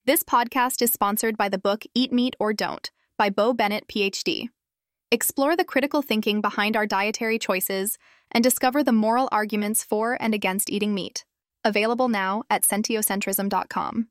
This podcast is sponsored by the book Eat Meat or Don't by Bo Bennett, PhD. Explore the critical thinking behind our dietary choices and discover the moral arguments for and against eating meat. Available now at sentiocentrism.com.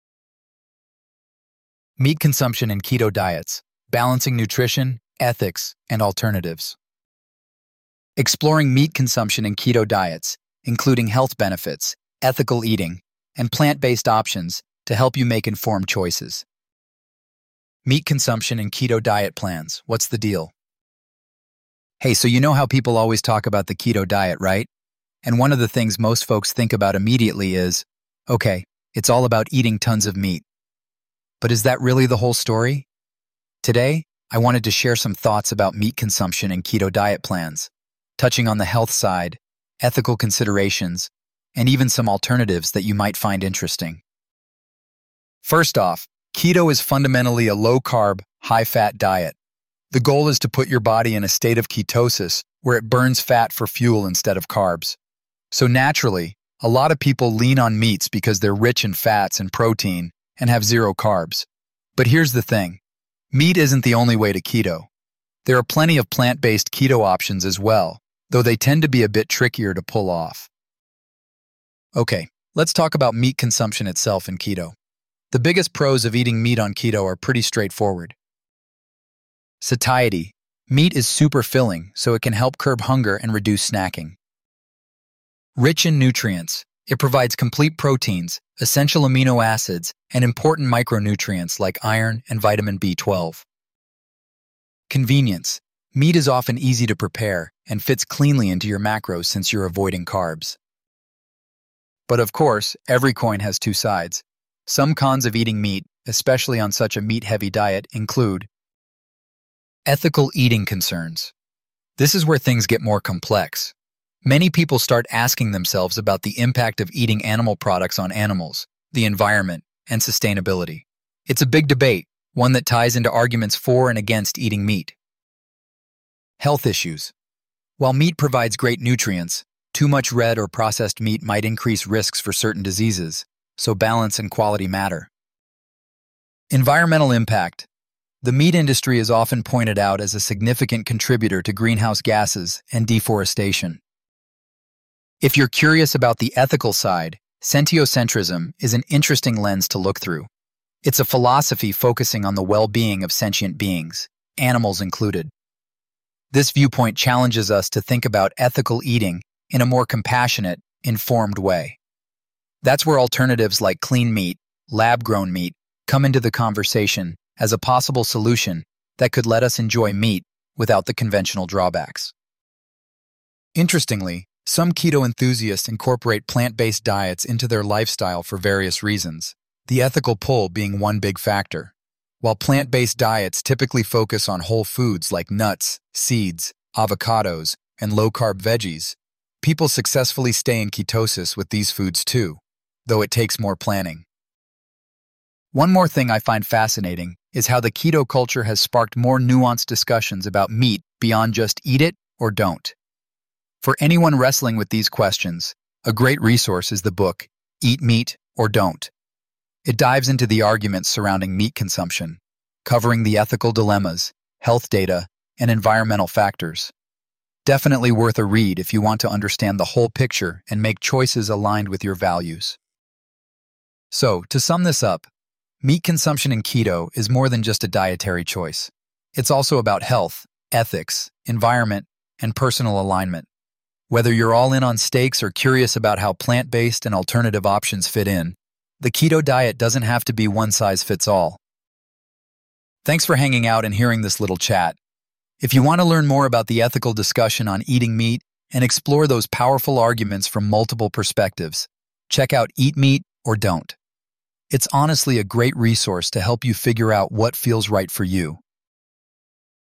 Meat consumption in keto diets, balancing nutrition, ethics, and alternatives. Exploring meat consumption in keto diets, including health benefits, ethical eating, and plant-based options to help you make informed choices. Meat consumption in keto diet plans. What's the deal? Hey, so you know how people always talk about the keto diet, right? And one of the things most folks think about immediately is, okay, it's all about eating tons of meat. But is that really the whole story? Today, I wanted to share some thoughts about meat consumption in keto diet plans, touching on the health side, ethical considerations, and even some alternatives that you might find interesting. First off, keto is fundamentally a low-carb, high-fat diet. The goal is to put your body in a state of ketosis where it burns fat for fuel instead of carbs. So naturally, a lot of people lean on meats because they're rich in fats and protein and have zero carbs. But here's the thing. Meat isn't the only way to keto. There are plenty of plant-based keto options as well, though they tend to be a bit trickier to pull off. Okay, let's talk about meat consumption itself in keto. The biggest pros of eating meat on keto are pretty straightforward. Satiety. Meat is super filling, so it can help curb hunger and reduce snacking. Rich in nutrients. It provides complete proteins, essential amino acids, and important micronutrients like iron and vitamin B12. Convenience. Meat is often easy to prepare and fits cleanly into your macros since you're avoiding carbs. But of course, every coin has two sides. Some cons of eating meat, especially on such a meat-heavy diet, include ethical eating concerns. This is where things get more complex. Many people start asking themselves about the impact of eating animal products on animals, the environment, and sustainability. It's a big debate, one that ties into arguments for and against eating meat. Health issues. While meat provides great nutrients, too much red or processed meat might increase risks for certain diseases, so balance and quality matter. Environmental impact. The meat industry is often pointed out as a significant contributor to greenhouse gases and deforestation. If you're curious about the ethical side, sentiocentrism is an interesting lens to look through. It's a philosophy focusing on the well-being of sentient beings, animals included. This viewpoint challenges us to think about ethical eating in a more compassionate, informed way. That's where alternatives like clean meat, lab-grown meat, come into the conversation as a possible solution that could let us enjoy meat without the conventional drawbacks. Interestingly, some keto enthusiasts incorporate plant-based diets into their lifestyle for various reasons, the ethical pull being one big factor. While plant-based diets typically focus on whole foods like nuts, seeds, avocados, and low-carb veggies, people successfully stay in ketosis with these foods too, though it takes more planning. One more thing I find fascinating is how the keto culture has sparked more nuanced discussions about meat beyond just eat it or don't. For anyone wrestling with these questions, a great resource is the book, Eat Meat or Don't. It dives into the arguments surrounding meat consumption, covering the ethical dilemmas, health data, and environmental factors. Definitely worth a read if you want to understand the whole picture and make choices aligned with your values. So, to sum this up, meat consumption in keto is more than just a dietary choice. It's also about health, ethics, environment, and personal alignment. Whether you're all in on steaks or curious about how plant-based and alternative options fit in, the keto diet doesn't have to be one size fits all. Thanks for hanging out and hearing this little chat. If you want to learn more about the ethical discussion on eating meat and explore those powerful arguments from multiple perspectives, check out Eat Meat or Don't. It's honestly a great resource to help you figure out what feels right for you.